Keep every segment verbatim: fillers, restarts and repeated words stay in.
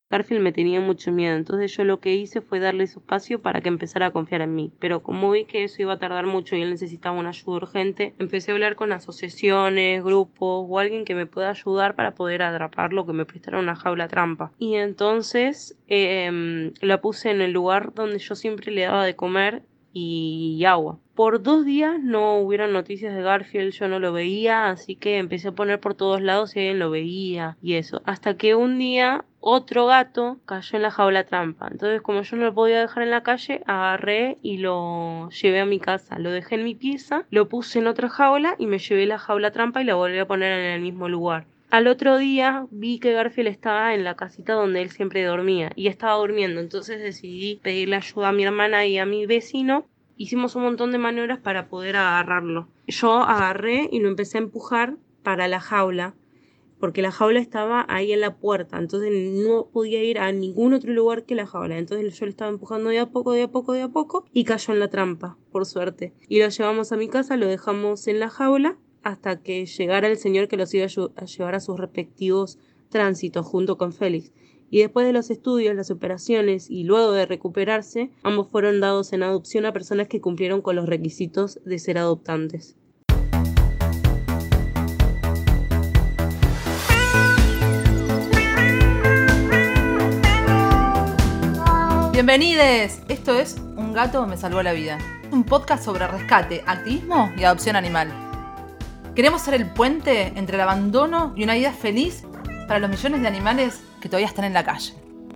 Garfield me tenía mucho miedo, entonces yo lo que hice fue darle su espacio para que empezara a confiar en mí. Pero como vi que eso iba a tardar mucho y él necesitaba una ayuda urgente, empecé a hablar con asociaciones, grupos o alguien que me pueda ayudar para poder atraparlo, que me prestara una jaula trampa. Y entonces eh, la puse en el lugar donde yo siempre le daba de comer y agua. Por dos días no hubieron noticias de Garfield, yo no lo veía, así que empecé a poner por todos lados si alguien lo veía y eso. Hasta que un día otro gato cayó en la jaula trampa. Entonces, como yo no lo podía dejar en la calle, agarré y lo llevé a mi casa. Lo dejé en mi pieza, lo puse en otra jaula y me llevé la jaula trampa y la volví a poner en el mismo lugar. Al otro día vi que Garfield estaba en la casita donde él siempre dormía y estaba durmiendo, entonces decidí pedirle ayuda a mi hermana y a mi vecino. Hicimos un montón de maniobras para poder agarrarlo. Yo agarré y lo empecé a empujar para la jaula, porque la jaula estaba ahí en la puerta, entonces no podía ir a ningún otro lugar que la jaula. Entonces yo le estaba empujando de a poco, de a poco, de a poco y cayó en la trampa, por suerte. Y lo llevamos a mi casa, lo dejamos en la jaula hasta que llegara el señor que los iba a llevar a sus respectivos tránsitos junto con Félix. Y después de los estudios, las operaciones y luego de recuperarse, ambos fueron dados en adopción a personas que cumplieron con los requisitos de ser adoptantes. Bienvenides, esto es Un gato me salvó la vida, un podcast sobre rescate, activismo y adopción animal. Queremos ser el puente entre el abandono y una vida feliz para los millones de animales que todavía están en la calle.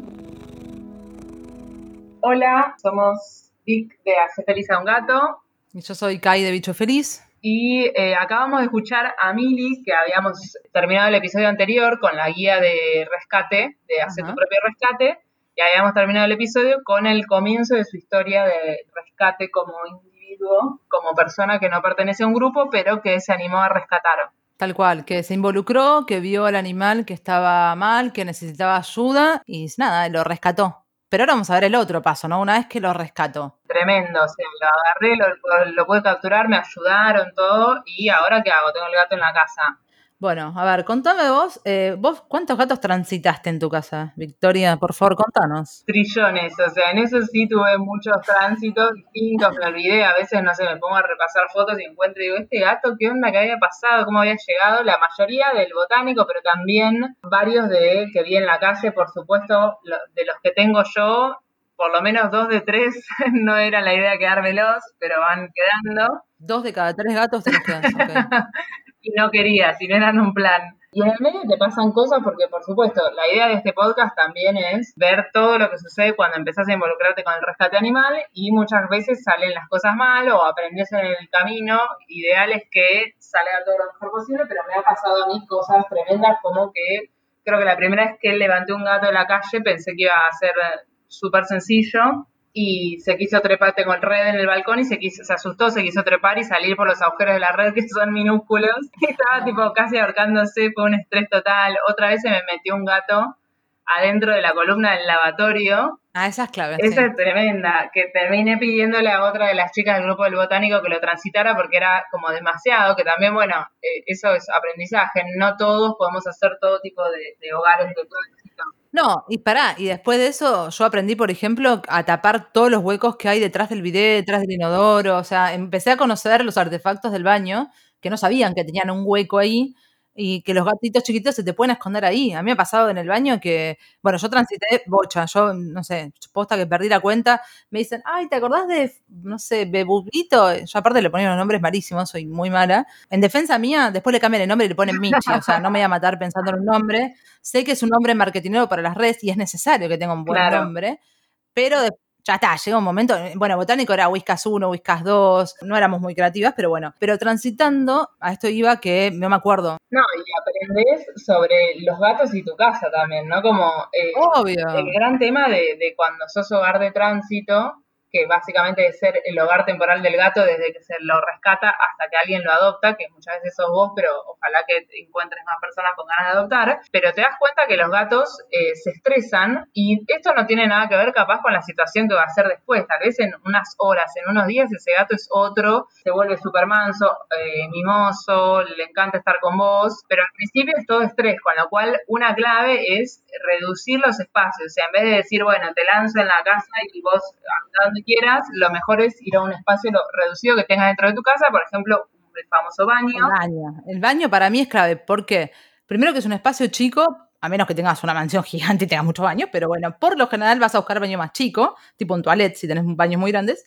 Hola, somos Vic de Hace Feliz a un Gato. Y yo soy Kai de Bicho Feliz. Y eh, acabamos de escuchar a Mili, que habíamos terminado el episodio anterior con la guía de rescate, de hacer tu propio rescate, y habíamos terminado el episodio con el comienzo de su historia de rescate como individuo, como persona que no pertenece a un grupo, pero que se animó a rescatar. Tal cual, que se involucró, que vio al animal que estaba mal, que necesitaba ayuda y nada, lo rescató. Pero ahora vamos a ver el otro paso, ¿no? Una vez que lo rescató. Tremendo, o sea, lo agarré, lo, lo, lo pude capturar, me ayudaron, todo, y ¿ahora qué hago? Tengo el gato en la casa. Bueno, a ver, contame vos, eh, vos, ¿cuántos gatos transitaste en tu casa, Victoria? Por favor, contanos. Trillones, o sea, en eso sí tuve muchos tránsitos distintos, me olvidé, a veces, no sé, me pongo a repasar fotos y encuentro y digo, este gato, ¿qué onda que había pasado? ¿Cómo había llegado? La mayoría del botánico, pero también varios de que vi en la calle, por supuesto, lo, de los que tengo yo, por lo menos dos de tres, no era la idea quedármelos, pero van quedando. Dos de cada tres gatos te los quedas, ok. Y no quería, si no eran un plan. Y en el medio te pasan cosas porque, por supuesto, la idea de este podcast también es ver todo lo que sucede cuando empezás a involucrarte con el rescate animal y muchas veces salen las cosas mal o aprendes en el camino. Ideal es que salga todo lo mejor posible, pero me ha pasado a mí cosas tremendas como que creo que la primera vez que levanté un gato de la calle pensé que iba a ser súper sencillo y se quiso trepar, tengo el red en el balcón y se quiso, se asustó, se quiso trepar y salir por los agujeros de la red que son minúsculos. Estaba no. tipo casi ahorcándose, fue un estrés total. Otra vez se me metió un gato adentro de la columna del lavatorio. Ah, esa es clave. Esa sí. es tremenda, que terminé pidiéndole a otra de las chicas del grupo del botánico que lo transitara porque era como demasiado, que también, bueno, eh, eso es aprendizaje, no todos podemos hacer todo tipo de, de hogares de todo el sitio. No, y pará, y después de eso yo aprendí, por ejemplo, a tapar todos los huecos que hay detrás del bidet, detrás del inodoro, o sea, empecé a conocer los artefactos del baño, que no sabían que tenían un hueco ahí, y que los gatitos chiquitos se te pueden esconder ahí. A mí me ha pasado en el baño que, bueno, yo transité bocha, yo, no sé, posta que perdí la cuenta, me dicen, ay, ¿te acordás de, no sé, Bebubito? Yo aparte le ponía unos nombres malísimos, soy muy mala. En defensa mía, después le cambian el nombre y le ponen Michi, o sea, no me voy a matar pensando en un nombre. Sé que es un nombre marketinero para las redes y es necesario que tenga un buen Claro. nombre, pero de, ya está, llega un momento, bueno, botánico era Whiskas uno, Whiskas dos, no éramos muy creativas, pero bueno, pero transitando, a esto iba que no me acuerdo. No, y aprendés sobre los gatos y tu casa también, ¿no? Como eh, Obvio. el gran tema de, de cuando sos hogar de tránsito que básicamente es ser el hogar temporal del gato desde que se lo rescata hasta que alguien lo adopta, que muchas veces sos vos, pero ojalá que encuentres más personas con ganas de adoptar, pero te das cuenta que los gatos eh, se estresan y esto no tiene nada que ver capaz con la situación que va a ser después, tal vez en unas horas, en unos días ese gato es otro, se vuelve súper manso, eh, mimoso, le encanta estar con vos, pero al principio es todo estrés, con lo cual una clave es reducir los espacios, o sea, en vez de decir, bueno, te lanzo en la casa y vos anda donde quieras, lo mejor es ir a un espacio reducido que tengas dentro de tu casa, por ejemplo, el famoso baño. El baño. El baño para mí es clave, porque primero que es un espacio chico, a menos que tengas una mansión gigante y tengas muchos baños, pero bueno, por lo general vas a buscar baño más chico, tipo un toilet si tenés baños muy grandes.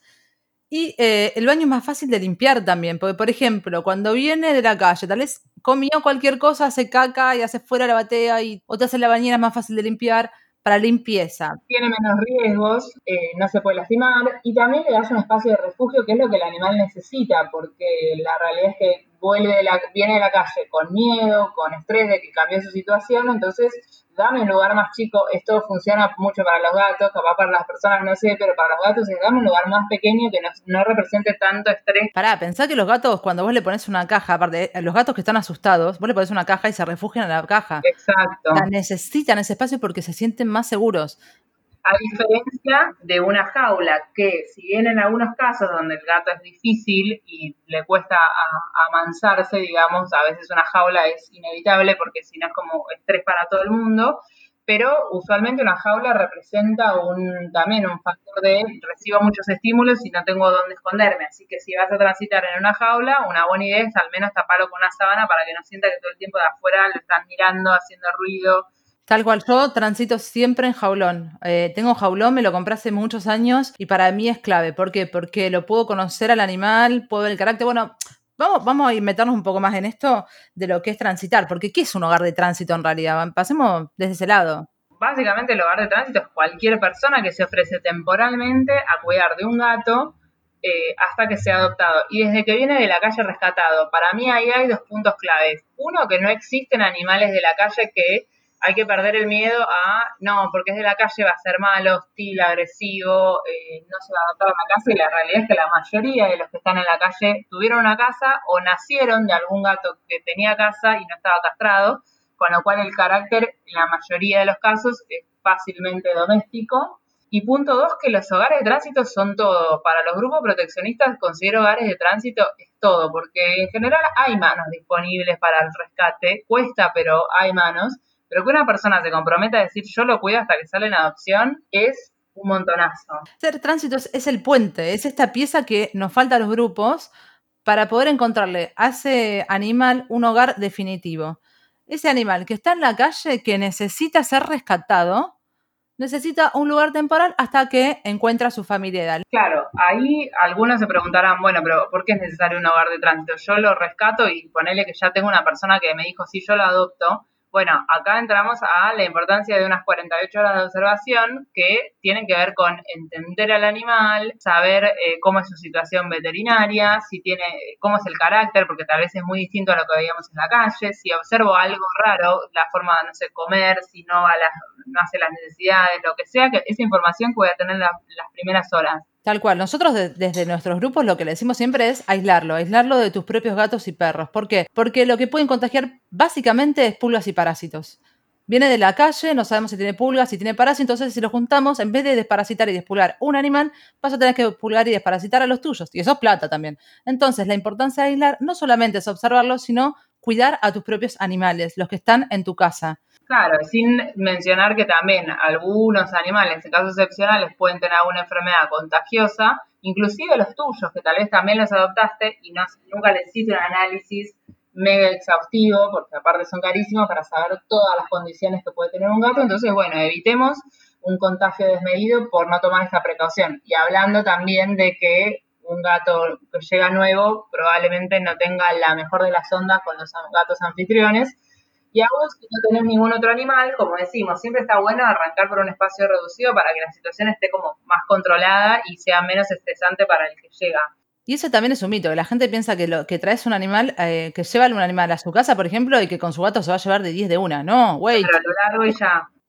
Y eh, el baño es más fácil de limpiar también, porque por ejemplo, cuando viene de la calle, tal vez comió cualquier cosa, hace caca y hace fuera la batea y o te hace la bañera, es más fácil de limpiar para limpieza. Tiene menos riesgos, eh, no se puede lastimar y también le das un espacio de refugio que es lo que el animal necesita, porque la realidad es que vuelve de la, viene de la calle con miedo, con estrés de que cambió su situación, entonces dame un lugar más chico. Esto funciona mucho para los gatos, capaz para las personas no sé, pero para los gatos es dame un lugar más pequeño que no, no represente tanto estrés. Pará, pensá que los gatos, cuando vos le pones una caja, aparte, los gatos que están asustados, vos le pones una caja y se refugian en la caja. Exacto. O sea, necesitan ese espacio porque se sienten más seguros. A diferencia de una jaula, que si bien en algunos casos donde el gato es difícil y le cuesta a, amansarse, digamos, a veces una jaula es inevitable porque si no es como estrés para todo el mundo, pero usualmente una jaula representa un también un factor de recibo muchos estímulos y no tengo dónde esconderme, así que si vas a transitar en una jaula, una buena idea es al menos taparlo con una sábana para que no sienta que todo el tiempo de afuera lo están mirando, haciendo ruido. Tal cual, yo transito siempre en jaulón. Eh, tengo jaulón, me lo compré hace muchos años y para mí es clave. ¿Por qué? Porque lo puedo conocer al animal, puedo ver el carácter. Bueno, vamos, vamos a meternos un poco más en esto de lo que es transitar, porque ¿qué es un hogar de tránsito en realidad? Pasemos desde ese lado. Básicamente el hogar de tránsito es cualquier persona que se ofrece temporalmente a cuidar de un gato eh, hasta que sea adoptado. Y desde que viene de la calle rescatado, para mí ahí hay dos puntos claves. Uno, que no existen animales de la calle que hay que perder el miedo a, no, porque es de la calle, va a ser malo, hostil, agresivo, eh, no se va a adaptar a una casa, y la realidad es que la mayoría de los que están en la calle tuvieron una casa o nacieron de algún gato que tenía casa y no estaba castrado, con lo cual el carácter, en la mayoría de los casos, es fácilmente doméstico. Y punto dos, que los hogares de tránsito son todo. Para los grupos proteccionistas considero hogares de tránsito es todo, porque en general hay manos disponibles para el rescate, cuesta, pero hay manos. Pero que una persona se comprometa a decir yo lo cuido hasta que sale en adopción es un montonazo. Ser tránsito es el puente, es esta pieza que nos falta a los grupos para poder encontrarle a ese animal un hogar definitivo. Ese animal que está en la calle, que necesita ser rescatado, necesita un lugar temporal hasta que encuentra a su familia ideal. Claro, ahí algunos se preguntarán, bueno, pero ¿por qué es necesario un hogar de tránsito? Yo lo rescato y ponele que ya tengo una persona que me dijo, sí, yo lo adopto. Bueno, acá entramos a la importancia de unas cuarenta y ocho horas de observación que tienen que ver con entender al animal, saber eh, cómo es su situación veterinaria, si tiene, cómo es el carácter, porque tal vez es muy distinto a lo que veíamos en la calle, si observo algo raro, la forma de, no sé, comer, si no, va a las, no hace las necesidades, lo que sea, que esa información que voy a tener la, las primeras horas. Tal cual. Nosotros de, desde nuestros grupos lo que le decimos siempre es aislarlo, aislarlo de tus propios gatos y perros. ¿Por qué? Porque lo que pueden contagiar básicamente es pulgas y parásitos. Viene de la calle, no sabemos si tiene pulgas, si tiene parásitos, entonces si lo juntamos, en vez de desparasitar y despulgar un animal, vas a tener que pulgar y desparasitar a los tuyos. Y eso es plata también. Entonces la importancia de aislar no solamente es observarlo, sino cuidar a tus propios animales, los que están en tu casa. Claro, sin mencionar que también algunos animales, en casos excepcionales, pueden tener alguna enfermedad contagiosa, inclusive los tuyos, que tal vez también los adoptaste y no, nunca les hiciste un análisis mega exhaustivo, porque aparte son carísimos para saber todas las condiciones que puede tener un gato. Entonces, bueno, evitemos un contagio desmedido por no tomar esta precaución. Y hablando también de que un gato que llega nuevo probablemente no tenga la mejor de las ondas con los gatos anfitriones. Y a vos, si no tenés ningún otro animal, como decimos, siempre está bueno arrancar por un espacio reducido para que la situación esté como más controlada y sea menos estresante para el que llega. Y eso también es un mito, que la gente piensa que, lo, que traes un animal, eh, que lleva un animal a su casa, por ejemplo, y que con su gato se va a llevar de diez de una. No, wait. Pero a lo largo y ya.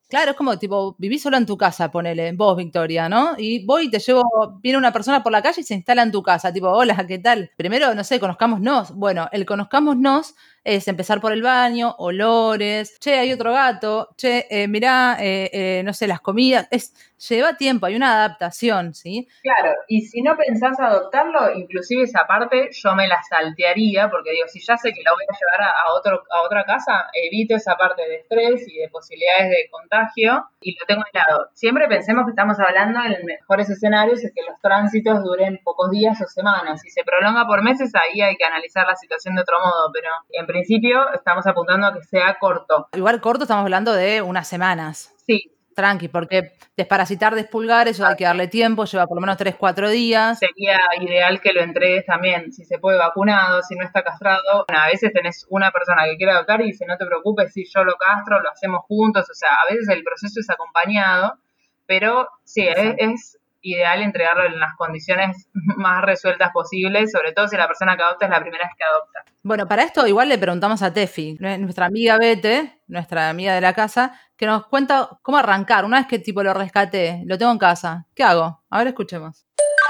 Claro, es como tipo, vivís sola en tu casa, ponele, vos, Victoria, ¿no? Y voy y te llevo, viene una persona por la calle y se instala en tu casa, tipo, hola, ¿qué tal? Primero, no sé, conozcámonos. Bueno, el conozcámonos es empezar por el baño, olores, che, hay otro gato, che, eh, mirá, eh, eh, no sé, las comidas, es, lleva tiempo, hay una adaptación, ¿sí? Claro, y si no pensás adoptarlo, inclusive esa parte yo me la saltearía, porque digo, si ya sé que la voy a llevar a, a otro, a otra casa, evito esa parte de estrés y de posibilidades de contagio y lo tengo aislado. Siempre pensemos que estamos hablando en mejores escenarios, es que los tránsitos duren pocos días o semanas. Si se prolonga por meses, ahí hay que analizar la situación de otro modo, pero en principio estamos apuntando a que sea corto. Igual corto estamos hablando de unas semanas. Sí. Tranqui, porque desparasitar, despulgar, eso hay que darle tiempo, lleva por lo menos tres, cuatro días. Sería ideal que lo entregues también, si se puede vacunado, si no está castrado. Bueno, a veces tenés una persona que quiere adoptar y dice, no te preocupes, si yo lo castro, lo hacemos juntos. O sea, a veces el proceso es acompañado, pero sí, es, es ideal entregarlo en las condiciones más resueltas posibles, sobre todo si la persona que adopta es la primera vez que adopta. Bueno, para esto igual le preguntamos a Tefi, nuestra amiga Bete, nuestra amiga de la casa, que nos cuenta cómo arrancar. Una vez que tipo lo rescaté, lo tengo en casa, ¿qué hago? A ver, escuchemos.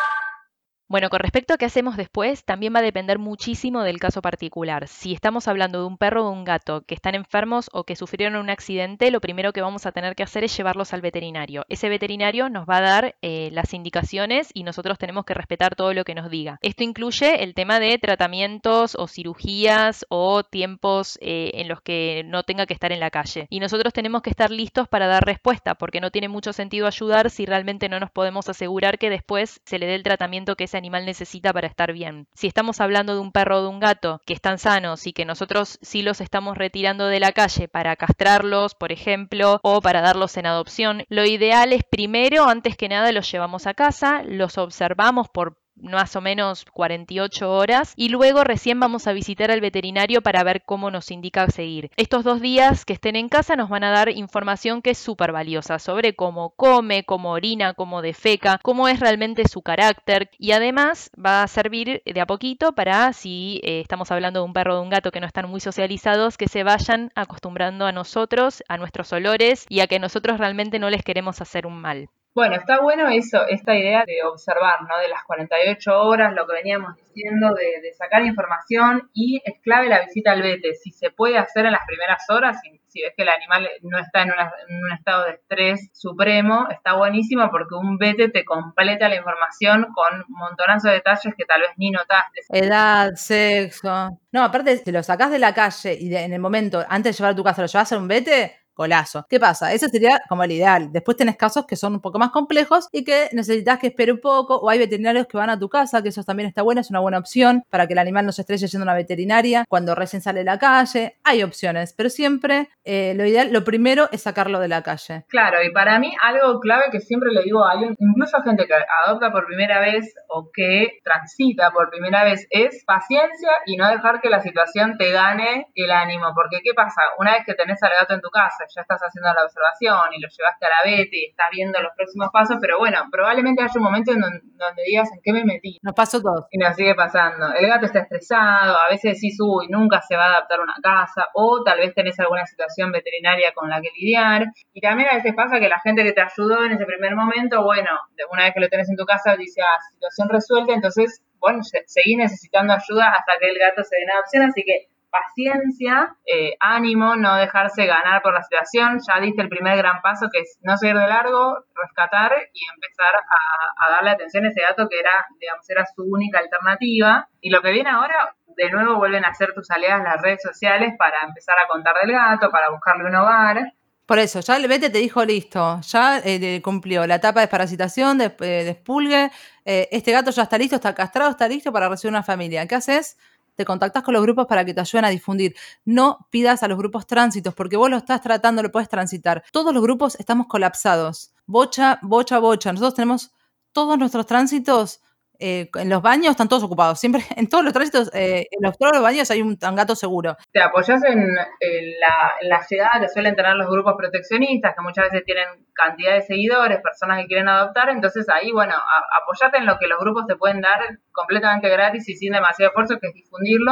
Bueno, con respecto a qué hacemos después, también va a depender muchísimo del caso particular. Si estamos hablando de un perro o un gato que están enfermos o que sufrieron un accidente, lo primero que vamos a tener que hacer es llevarlos al veterinario. Ese veterinario nos va a dar eh, las indicaciones y nosotros tenemos que respetar todo lo que nos diga. Esto incluye el tema de tratamientos o cirugías o tiempos eh, en los que no tenga que estar en la calle. Y nosotros tenemos que estar listos para dar respuesta, porque no tiene mucho sentido ayudar si realmente no nos podemos asegurar que después se le dé el tratamiento que ese animal necesita para estar bien. Si estamos hablando de un perro o de un gato que están sanos y que nosotros sí los estamos retirando de la calle para castrarlos, por ejemplo, o para darlos en adopción, lo ideal es primero, antes que nada, los llevamos a casa, los observamos por más o menos cuarenta y ocho horas y luego recién vamos a visitar al veterinario para ver cómo nos indica seguir. Estos dos días que estén en casa nos van a dar información que es súper valiosa sobre cómo come, cómo orina, cómo defeca, cómo es realmente su carácter y además va a servir de a poquito para, si eh, estamos hablando de un perro o de un gato que no están muy socializados, que se vayan acostumbrando a nosotros, a nuestros olores y a que nosotros realmente no les queremos hacer un mal. Bueno, está bueno eso, esta idea de observar, ¿no? De las cuarenta y ocho horas, lo que veníamos diciendo, de, de sacar información, y es clave la visita al vete. Si se puede hacer en las primeras horas, si, si ves que el animal no está en, una, en un estado de estrés supremo, está buenísimo porque un vete te completa la información con un montonazo de detalles que tal vez ni notaste. Edad, sexo. No, aparte, si lo sacás de la calle y de, en el momento, antes de llevar a tu casa, lo llevas a un vete, golazo. ¿Qué pasa? Ese sería como el ideal. Después tenés casos que son un poco más complejos y que necesitas que espere un poco, o hay veterinarios que van a tu casa, que eso también está bueno, es una buena opción para que el animal no se estrelle yendo a una veterinaria cuando recién sale de la calle. Hay opciones, pero siempre eh, lo ideal, lo primero es sacarlo de la calle. Claro, y para mí algo clave que siempre le digo a alguien, incluso a gente que adopta por primera vez o que transita por primera vez, es paciencia y no dejar que la situación te gane el ánimo, porque ¿qué pasa? Una vez que tenés al gato en tu casa, ya estás haciendo la observación y lo llevaste a la vete y estás viendo los próximos pasos, pero bueno, probablemente haya un momento en donde, donde digas en qué me metí. Nos pasó todo. Y nos sigue pasando. El gato está estresado, a veces decís, uy, nunca se va a adaptar a una casa, o tal vez tenés alguna situación veterinaria con la que lidiar. Y también a veces pasa que la gente que te ayudó en ese primer momento, bueno, una vez que lo tenés en tu casa, dice, ah, situación resuelta, entonces, bueno, seguís necesitando ayuda hasta que el gato se dé en adopción, así que paciencia, eh, ánimo, no dejarse ganar por la situación. Ya diste el primer gran paso, que es no seguir de largo, rescatar y empezar a, a darle atención a ese gato que era, digamos, era su única alternativa. Y lo que viene ahora, de nuevo vuelven a ser tus aliadas las redes sociales para empezar a contar del gato, para buscarle un hogar. Por eso, ya el vete te dijo listo, ya eh, cumplió la etapa de desparasitación, de, de despulgue, eh, este gato ya está listo, está castrado, está listo para recibir una familia. ¿Qué haces? Te contactás con los grupos para que te ayuden a difundir. No pidas a los grupos tránsitos, porque vos lo estás tratando, lo puedes transitar. Todos los grupos estamos colapsados. Bocha, bocha, bocha. Nosotros tenemos todos nuestros tránsitos. Eh, en los baños están todos ocupados. Siempre, en todos los tránsitos, eh, en los, todos los baños hay un, un gato seguro. Te apoyas en, en, la, en la llegada que suelen tener los grupos proteccionistas, que muchas veces tienen cantidad de seguidores, personas que quieren adoptar, entonces ahí, bueno, a, apoyate en lo que los grupos te pueden dar completamente gratis y sin demasiado esfuerzo, que es difundirlo,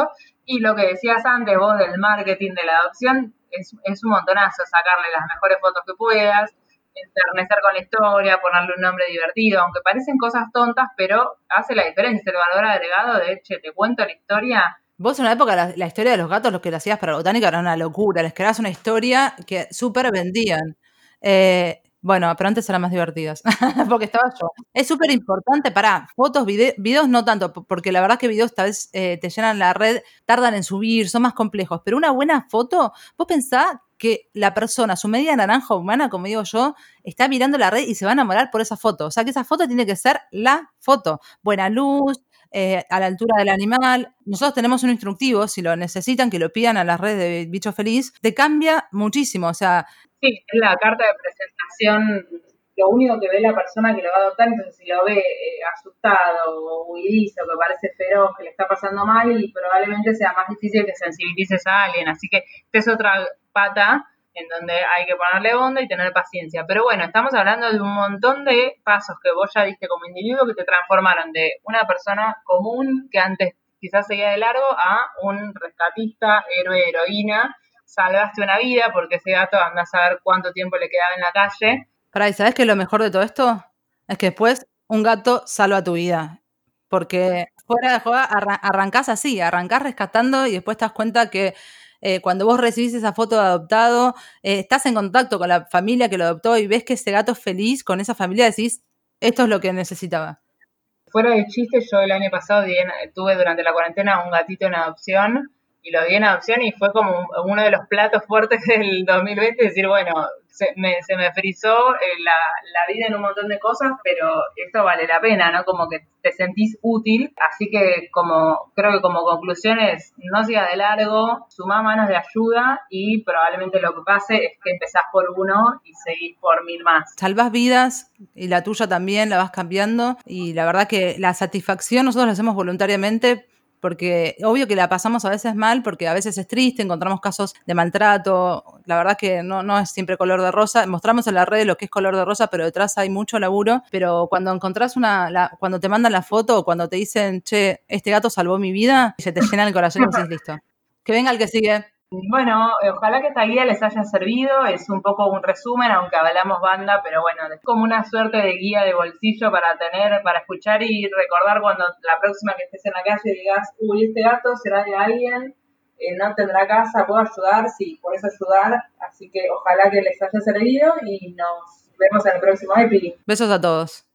Y lo que decías antes vos del marketing de la adopción, es, es un montonazo sacarle las mejores fotos que puedas, enternecer con la historia, ponerle un nombre divertido, aunque parecen cosas tontas, pero hace la diferencia, el valor agregado de, che, te cuento la historia. Vos en una época la, la historia de los gatos, los que la hacías para Botánica era una locura, les creabas una historia que súper vendían. Eh, bueno, pero antes eran más divertidas, porque estaba yo. Es súper importante para fotos, vide- videos no tanto, porque la verdad que videos tal vez eh, te llenan la red, tardan en subir, son más complejos, pero una buena foto, vos pensás que la persona, su media naranja humana, como digo yo, está mirando la red y se va a enamorar por esa foto. O sea que esa foto tiene que ser la foto. Buena luz, eh, a la altura del animal. Nosotros tenemos un instructivo, si lo necesitan, que lo pidan a las redes de Bicho Feliz, te cambia muchísimo. O sea, sí, es la carta de presentación, lo único que ve la persona que lo va a adoptar, entonces si lo ve eh, asustado o huidizo, que parece feroz, que le está pasando mal, y probablemente sea más difícil que sensibilices a alguien. Así que esta es otra pata en donde hay que ponerle onda y tener paciencia. Pero bueno, estamos hablando de un montón de pasos que vos ya diste como individuo que te transformaron de una persona común que antes quizás seguía de largo a un rescatista, héroe, heroína. Salvaste una vida porque ese gato anda a saber cuánto tiempo le quedaba en la calle. pará, ¿y sabés qué es lo mejor de todo esto? Es que después un gato salva tu vida. Porque fuera de joda arran- arrancás así, arrancás rescatando y después te das cuenta que eh, cuando vos recibís esa foto de adoptado, eh, estás en contacto con la familia que lo adoptó y ves que ese gato es feliz con esa familia, decís, esto es lo que necesitaba. Fuera de chiste, yo el año pasado di en- tuve durante la cuarentena un gatito en adopción y lo di en adopción y fue como un- uno de los platos fuertes del dos mil veinte, decir, bueno, se me, se me frizó eh, la, la vida en un montón de cosas, pero esto vale la pena, ¿no? Como que te sentís útil, así que como creo que como conclusión es, no sigas de largo, sumá manos de ayuda y probablemente lo que pase es que empezás por uno y seguís por mil más. Salvás vidas y la tuya también la vas cambiando y la verdad que la satisfacción nosotros la hacemos voluntariamente porque obvio que la pasamos a veces mal porque a veces es triste, encontramos casos de maltrato, la verdad que no, no es siempre color de rosa, mostramos en la red lo que es color de rosa, pero detrás hay mucho laburo, pero cuando encontrás una, la, cuando te mandan la foto o cuando te dicen, che, este gato salvó mi vida, se te llena el corazón y decís, listo, que venga el que sigue. Bueno, ojalá que esta guía les haya servido, es un poco un resumen, aunque hablamos banda, pero bueno, es como una suerte de guía de bolsillo para tener, para escuchar y recordar cuando la próxima que estés en la calle digas, uy, este gato será de alguien, eh, no tendrá casa, ¿puedo ayudar? Sí, puedes ayudar, así que ojalá que les haya servido y nos vemos en el próximo epi. Besos a todos.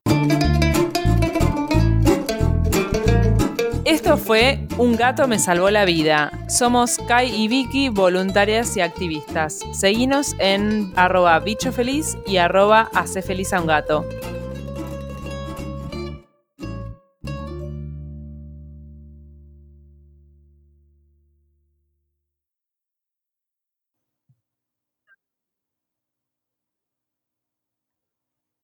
Esto fue Un gato me salvó la vida. Somos Kai y Vicky, voluntarias y activistas. Seguinos en arroba bichofeliz y arroba hace feliz a un gato.